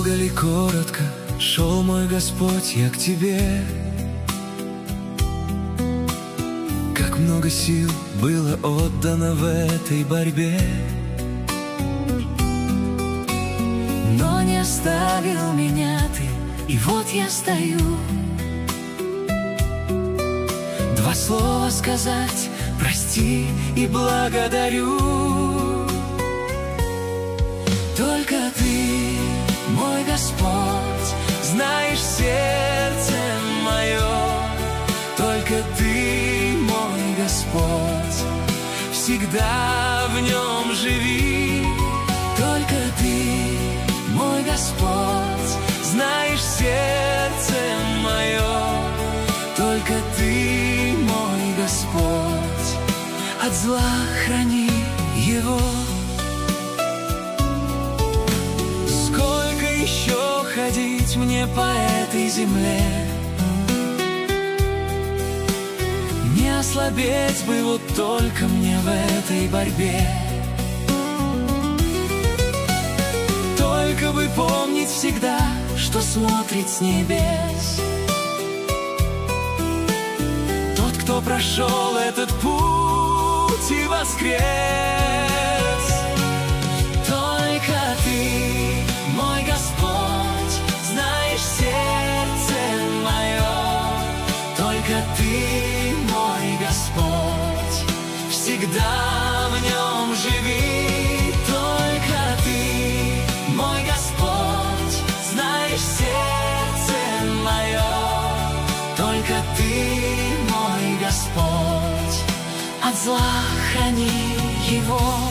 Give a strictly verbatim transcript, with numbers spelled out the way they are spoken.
Долго ли, коротко шел мой Господь я к тебе? Как много сил было отдано в этой борьбе, но не оставил меня ты, и вот я стою. Два слова сказать: прости и благодарю. Только ты, мой Господь, знаешь сердце мое. Только ты, мой Господь, всегда в нем живи. Только ты, мой Господь, знаешь сердце мое. Только ты, мой Господь, от зла храни его. Сколько еще ходить мне по этой земле? Не ослабеть бы вот только мне в этой борьбе. Только бы помнить всегда, что смотрит с небес тот, кто прошел этот путь и воскрес. Только ты, мой Господь, знаешь сердце мое. Только ты, мой Господь, всегда в нем живи. Только ты, мой Господь, знаешь сердце мое. Только ты, мой Господь, от зла храни его.